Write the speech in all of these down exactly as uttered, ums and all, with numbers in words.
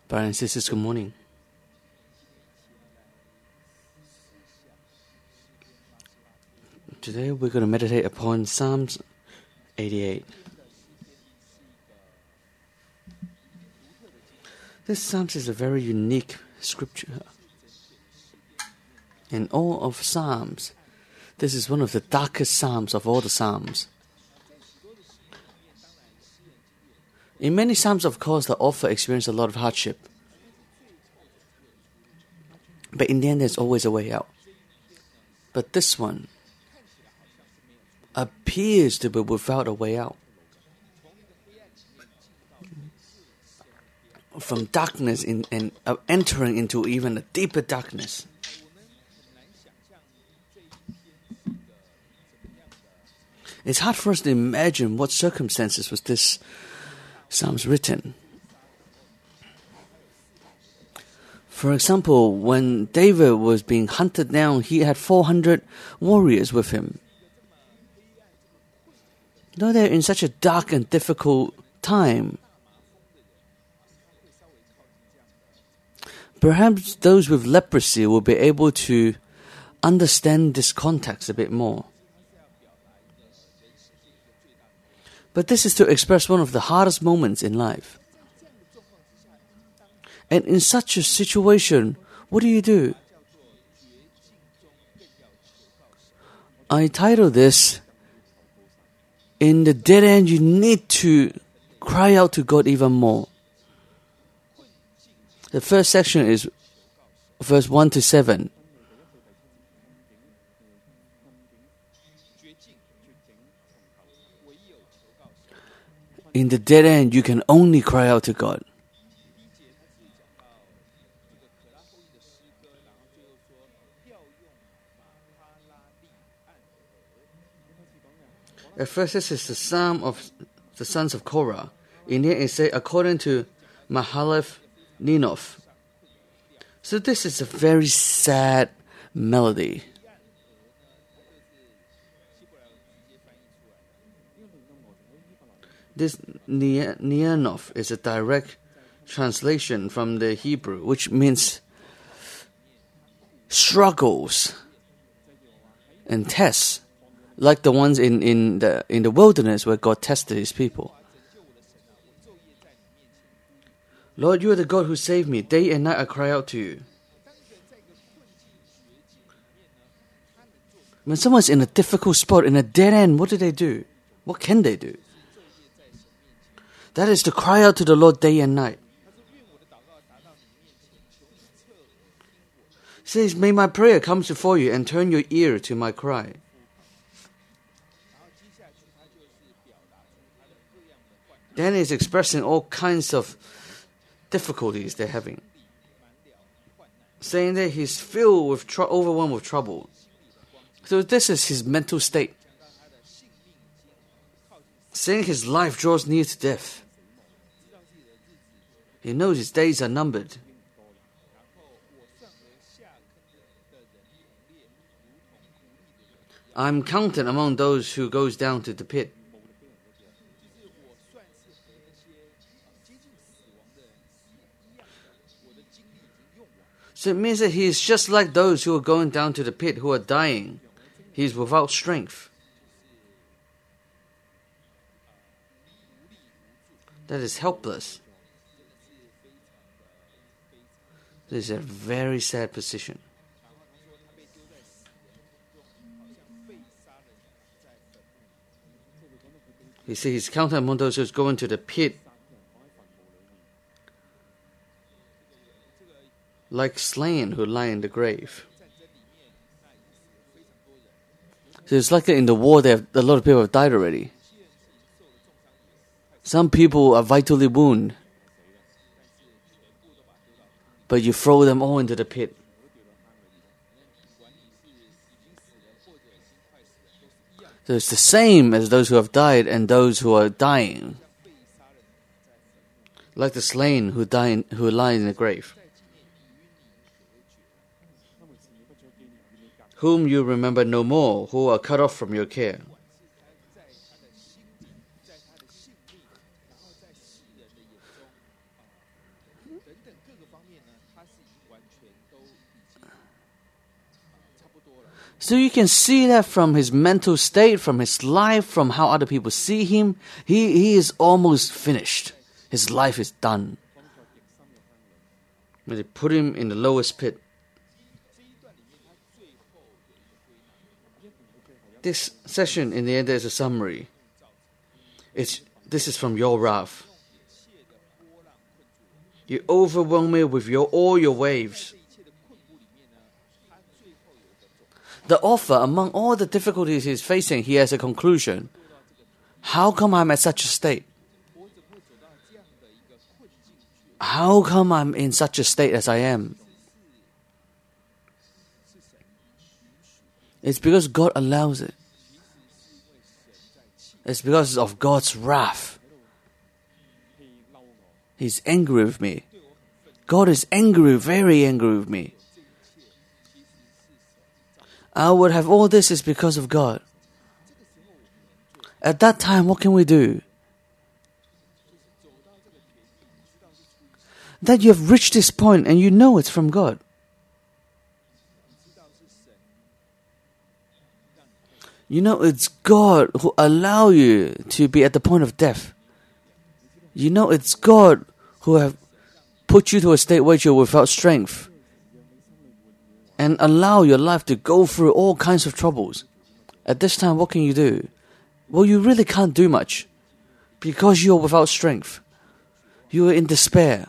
Brothers and sisters, good morning. Today we're going to meditate upon Psalms eighty-eight. This Psalms is a very unique scripture. In all of Psalms, this is one of the darkest Psalms of all the Psalms. In many Psalms, of course, the author experienced a lot of hardship. But in the end, there's always a way out. But this one appears to be without a way out. From darkness in, and uh, entering into even a deeper darkness. It's hard for us to imagine what circumstances was this Psalms written. For example, when David was being hunted down, he had four hundred warriors with him. Though they're in such a dark and difficult time, perhaps those with leprosy will be able to understand this context a bit more. But this is to express one of the hardest moments in life. And in such a situation, what do you do? I title this, In the Dead End, you need to cry out to God even more. The first section is verse one to seven. In the dead end, you can only cry out to God. At first, this is the psalm of the sons of Korah. In here, it says, according to Mahalath Ninoth. So this is a very sad melody. This Ninoth is a direct translation from the Hebrew, which means struggles and tests, like the ones in, in the in the wilderness where God tested his people. Lord, you are the God who saved me. Day and night I cry out to you. When someone's in a difficult spot, in a dead end, what do they do? What can they do? That is to cry out to the Lord day and night. It says, may my prayer come before you and turn your ear to my cry. Then he's expressing all kinds of difficulties they're having. Saying that he's filled with, tr- overwhelmed with trouble. So this is his mental state. Saying his life draws near to death. He knows his days are numbered. I'm counted among those who goes down to the pit. So it means that he is just like those who are going down to the pit, who are dying. He is without strength. That is helpless. This is a very sad position. He says he's counted among those who go into the pit, like slain who lie in the grave. So it's like in the war, there a lot of people have died already. Some people are vitally wounded, but you throw them all into the pit. So it's the same as those who have died and those who are dying, like the slain who die in, who lie in the grave, whom you remember no more, who are cut off from your care. So you can see that from his mental state, from his life, from how other people see him. He, he is almost finished. His life is done. When they put him in the lowest pit. This session, in the end, there's a summary. It's, this is from your wrath. You overwhelm me with your all your waves. The author, among all the difficulties he's facing, he has a conclusion. How come I'm at such a state? How come I'm in such a state as I am? It's because God allows it. It's because of God's wrath. He's angry with me. God is angry, very angry with me. I would have all this is because of God. At that time, what can we do? That you have reached this point and you know it's from God. You know it's God who allow you to be at the point of death. You know it's God who have put you to a state where you're without strength. And allow your life to go through all kinds of troubles. At this time, what can you do? Well, you really can't do much. Because you're without strength. You are in despair.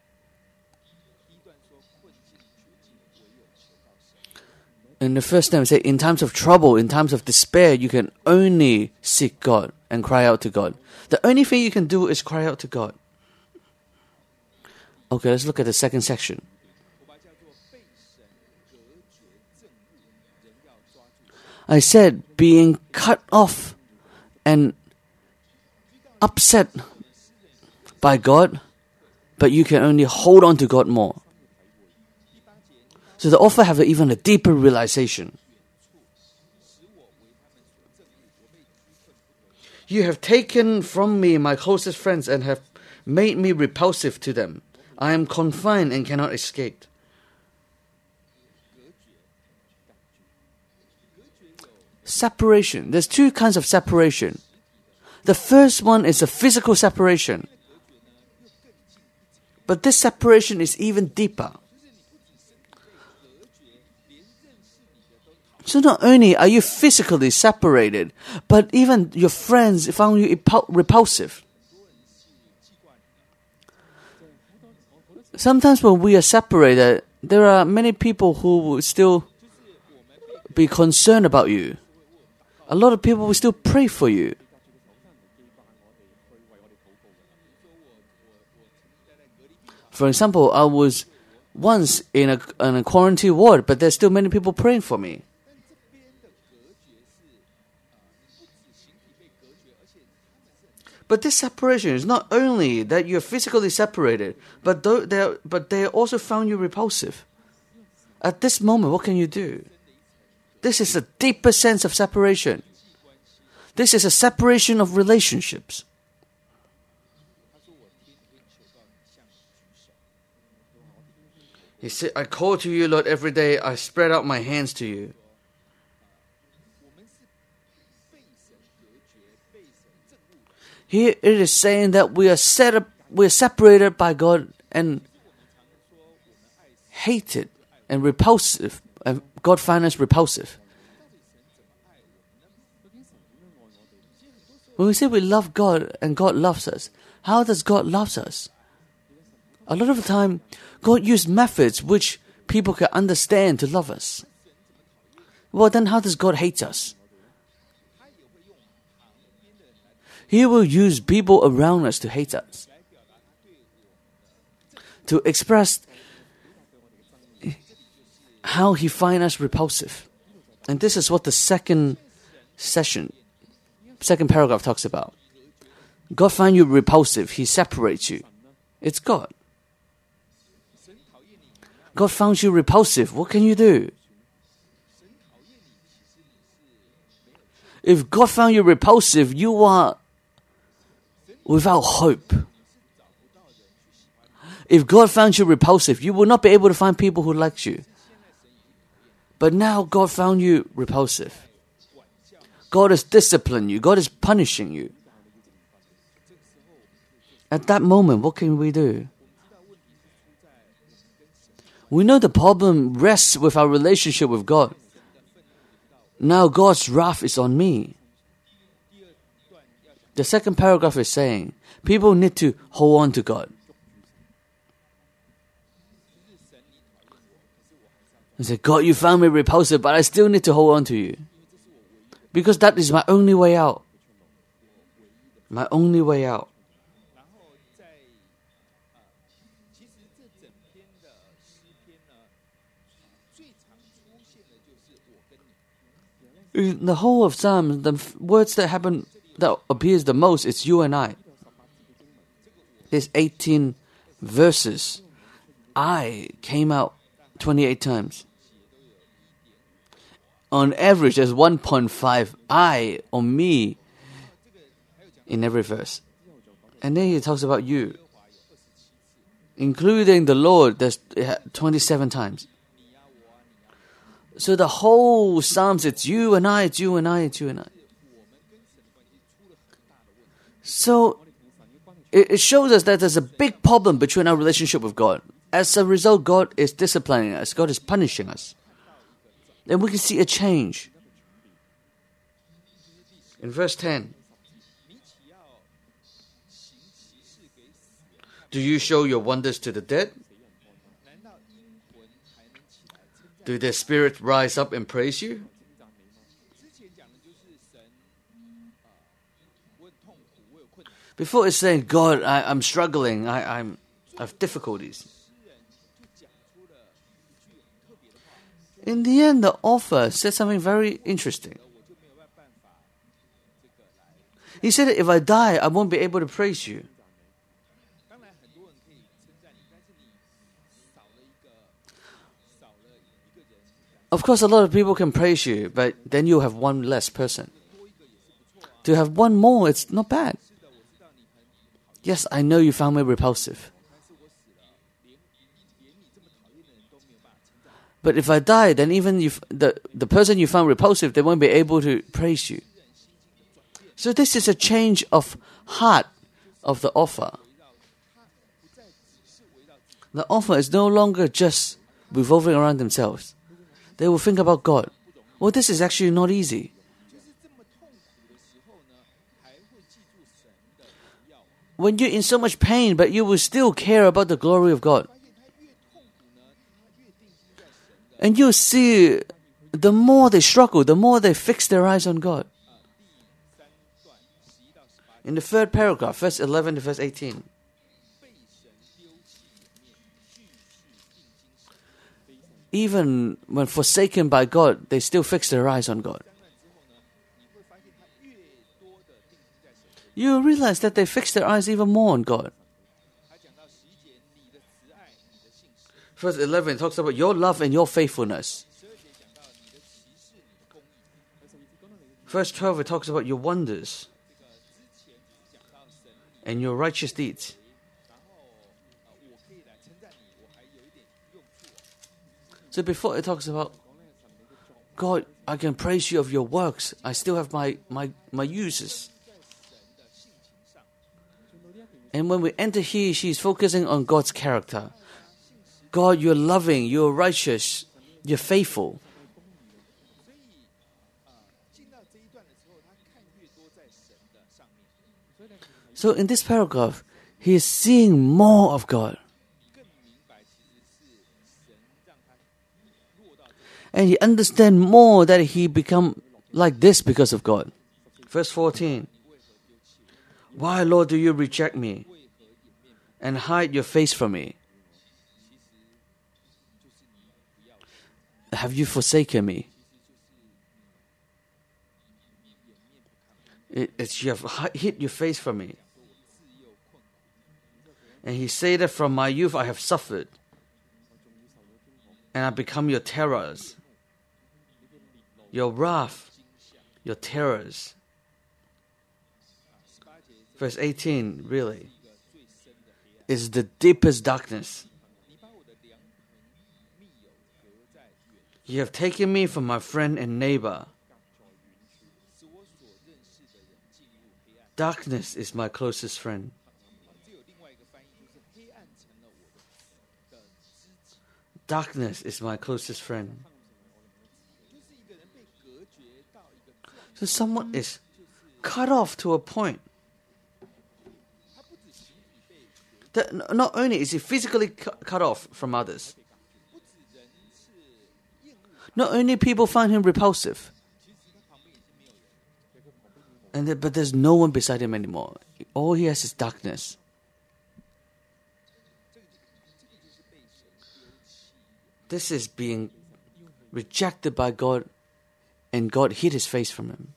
In the first time, say, in times of trouble, in times of despair, you can only seek God and cry out to God. The only thing you can do is cry out to God. Okay, let's look at the second section. I said being cut off and upset by God, but you can only hold on to God more. So the author have even a deeper realization. You have taken from me my closest friends and have made me repulsive to them. I am confined and cannot escape. Separation. There's two kinds of separation. The first one is a physical separation. But this separation is even deeper. So not only are you physically separated, but even your friends found you repulsive. Sometimes when we are separated, there are many people who will still be concerned about you. A lot of people will still pray for you. For example, I was once in a, in a quarantine ward, but there's still many people praying for me. But this separation is not only that you're physically separated, but they but they also found you repulsive. At this moment, what can you do? This is a deeper sense of separation. This is a separation of relationships. He said, I call to you, Lord, every day. I spread out my hands to you. Here it is saying that we are set up, we are separated by God and hated and repulsive. And God finds us repulsive. When we say we love God and God loves us, how does God love us? A lot of the time, God used methods which people can understand to love us. Well, then how does God hate us? He will use people around us to hate us, to express how He finds us repulsive. And this is what the second session, second paragraph talks about. God finds you repulsive. He separates you. It's God. God found you repulsive. What can you do? If God found you repulsive, you are without hope. If God found you repulsive, you would not be able to find people who liked you. But now God found you repulsive. God is disciplining you. God is punishing you. At that moment, what can we do? We know the problem rests with our relationship with God. Now God's wrath is on me. The second paragraph is saying, people need to hold on to God. And say, God, you found me repulsive, but I still need to hold on to you. Because that is my only way out. My only way out. In the whole of Psalms, the f- words that happen, that appears the most, is you and I. There's eighteen verses. I came out twenty-eight times. On average, there's one point five I or me in every verse. And then he talks about you. Including the Lord, there's twenty-seven times. So the whole Psalms, it's you and I, it's you and I, it's you and I. So it, it shows us that there's a big problem between our relationship with God. As a result, God is disciplining us. God is punishing us. And we can see a change. In verse ten. Do you show your wonders to the dead? Do their spirits rise up and praise you? Before it's saying, God, I, I'm struggling, I, I'm, I have difficulties. In the end, the author said something very interesting. He said, if I die, I won't be able to praise you. Of course, a lot of people can praise you, but then you have one less person. To have one more, it's not bad. Yes, I know you found me repulsive. But if I die, then even if the, the person you found repulsive, they won't be able to praise you. So this is a change of heart of the author. The author is no longer just revolving around themselves. They will think about God. Well, this is actually not easy. When you're in so much pain, but you will still care about the glory of God. And you see, the more they struggle, the more they fix their eyes on God. In the third paragraph, verse eleven to verse eighteen. Even when forsaken by God, they still fix their eyes on God. You realize that they fix their eyes even more on God. Verse eleven talks about your love and your faithfulness. Verse twelve, it talks about your wonders and your righteous deeds. So before it talks about, God, I can praise you of your works. I still have my, my, my uses. And when we enter here, she's focusing on God's character. God, you're loving, you're righteous, you're faithful. So in this paragraph, he is seeing more of God. And he understands more that he become like this because of God. Verse fourteen. Why, Lord, do you reject me and hide your face from me? Have you forsaken me? It, it's you have hid your face from me. And he said that from my youth I have suffered, and I become your terrors, your wrath, your terrors. Verse eighteen, really. is the deepest darkness. You have taken me from my friend and neighbor. Darkness is my closest friend. Darkness is my closest friend. So someone is cut off to a point that not only is he physically cut off from others, not only people find him repulsive, and then, but there's no one beside him anymore. All he has is darkness. This is being rejected by God, and God hid his face from him.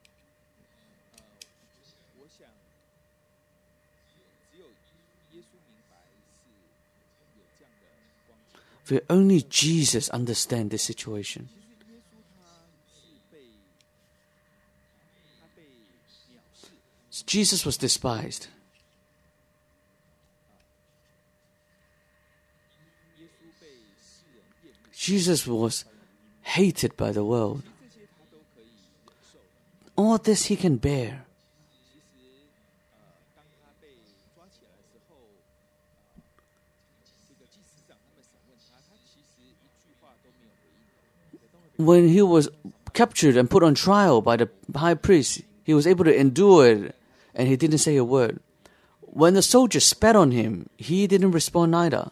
For only Jesus understands this situation. Jesus was despised. Jesus was hated by the world. All this he can bear. When he was captured and put on trial by the high priest, he was able to endure it, and he didn't say a word. When the soldiers spat on him, he didn't respond either.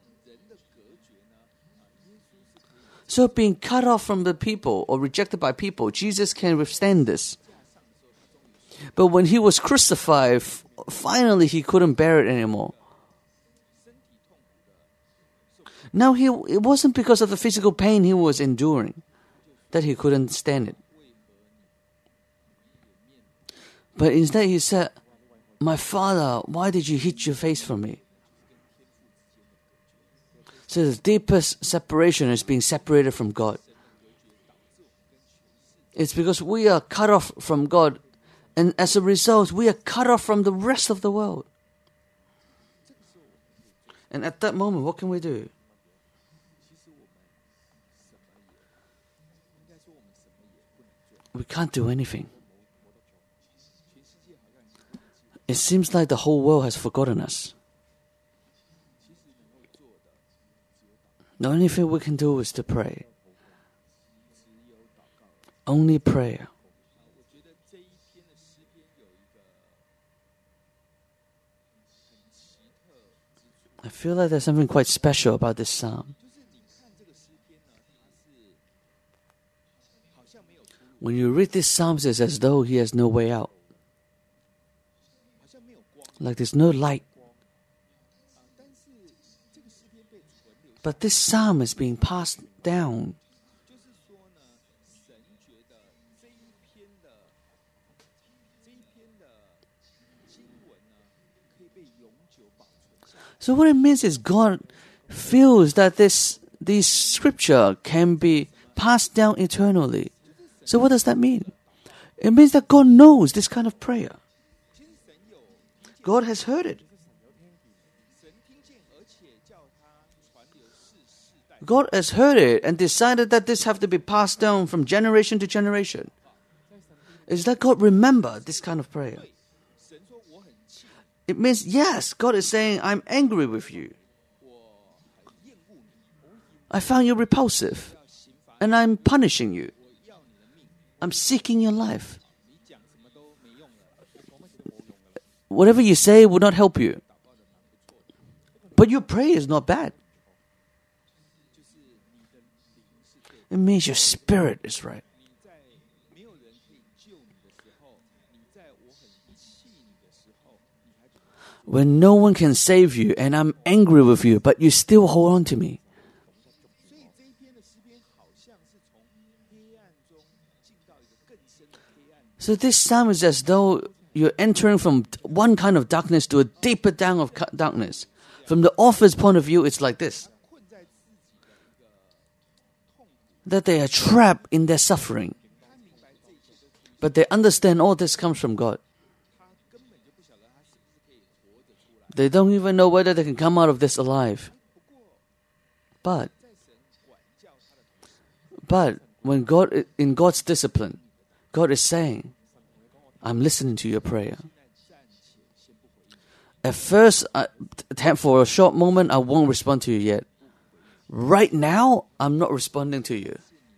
So being cut off from the people or rejected by people, Jesus can withstand this. But when he was crucified, finally he couldn't bear it anymore. Now he, it wasn't because of the physical pain he was enduring that he couldn't stand it. But instead he said, "My Father, why did you hide your face from me?" So the deepest separation is being separated from God. It's because we are cut off from God, and as a result, we are cut off from the rest of the world. And at that moment, what can we do? We can't do anything. It seems like the whole world has forgotten us. The only thing we can do is to pray. Only prayer. I feel like there's something quite special about this psalm. When you read this psalm, it's as though he has no way out. Like there's no light. But this psalm is being passed down. So what it means is God feels that this this scripture can be passed down eternally. So what does that mean? It means that God knows this kind of prayer. God has heard it. God has heard it and decided that this have to be passed down from generation to generation. It's that God remembered this kind of prayer. It means, yes, God is saying, I'm angry with you. I found you repulsive, and I'm punishing you. I'm seeking your life. Whatever you say will not help you. But your prayer is not bad. It means your spirit is right. When no one can save you and I'm angry with you, but you still hold on to me. So this psalm is as though you're entering from one kind of darkness to a deeper down of darkness. From the author's point of view, it's like this. That they are trapped in their suffering. But they understand all this comes from God. They don't even know whether they can come out of this alive. But, but when God, in God's discipline, God is saying, I'm listening to your prayer. At first, I, for a short moment, I won't respond to you yet. Right now, I'm not responding to you.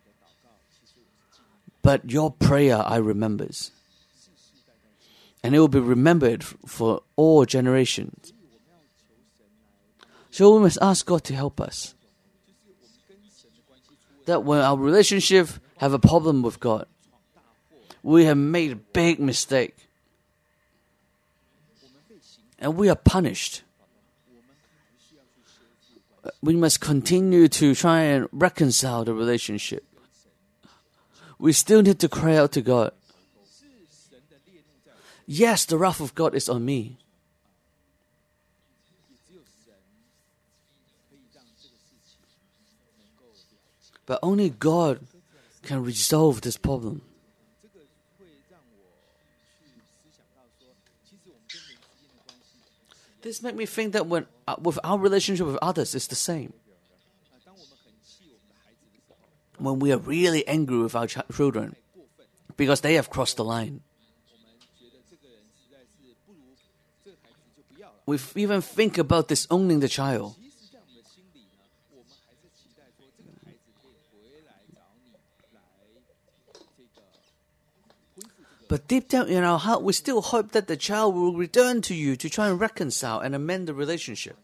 But your prayer I remembers. And it will be remembered for all generations. So we must ask God to help us. That when our relationship have a problem with God, we have made a big mistake. And we are punished. We must continue to try and reconcile the relationship. We still need to cry out to God. Yes, the wrath of God is on me. But only God can resolve this problem. This makes me think that when uh, with our relationship with others, it's the same. When we are really angry with our ch- children because they have crossed the line, we even think about disowning the child. But deep down in our heart, we still hope that the child will return to you to try and reconcile and amend the relationship.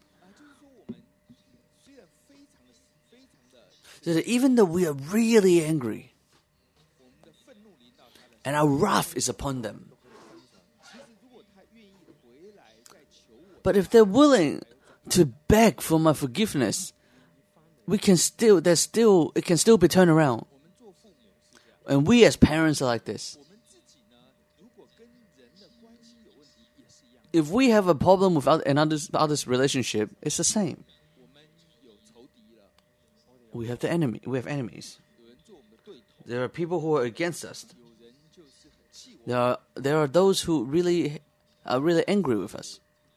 So that even though we are really angry and our wrath is upon them, but if they're willing to beg for my forgiveness, we can still, there's still, it can still be turned around. And we as parents are like this. If we have a problem with another's, other's relationship, it's the same. We have the enemy. We have enemies. There are people who are against us. There are there are those who really are really angry with us.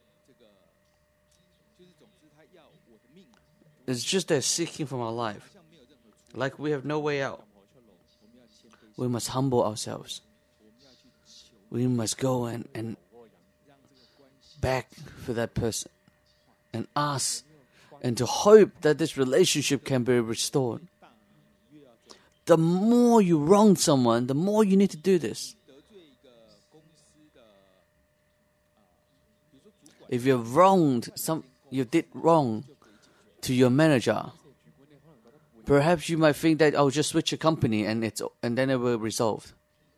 It's just they're seeking from our life, like we have no way out. We must humble ourselves. We must go and and. back for that person and ask and to hope that this relationship can be restored. The more you wrong someone, the more you need to do this. If you've wronged some, you did wrong to your manager, perhaps you might think that I'll just switch a company and it's and then it will resolve.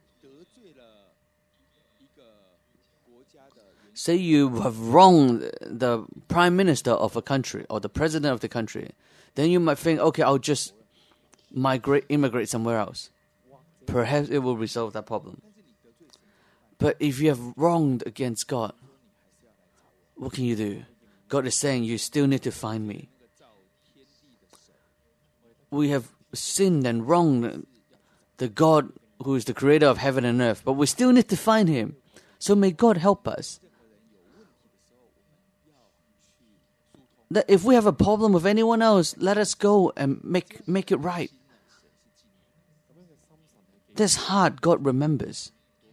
Say you have wronged the prime minister of a country or the president of the country, then you might think, okay, I'll just migrate, immigrate somewhere else. Perhaps it will resolve that problem. But if you have wronged against God, what can you do? God is saying you still need to find me. We have sinned and wronged the God who is the creator of heaven and earth, but we still need to find him. So may God help us. That if we have a problem with anyone else, let us go and make make it right. This heart God remembers.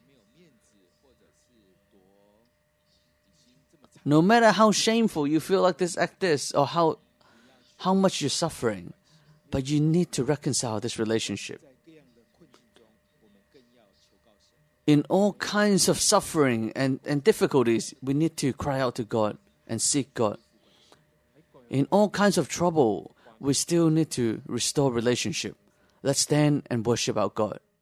No matter how shameful you feel like this act is, or how how much you're suffering, but you need to reconcile this relationship. In all kinds of suffering and, and difficulties, we need to cry out to God and seek God. In all kinds of trouble, we still need to restore relationship. Let's stand and worship our God.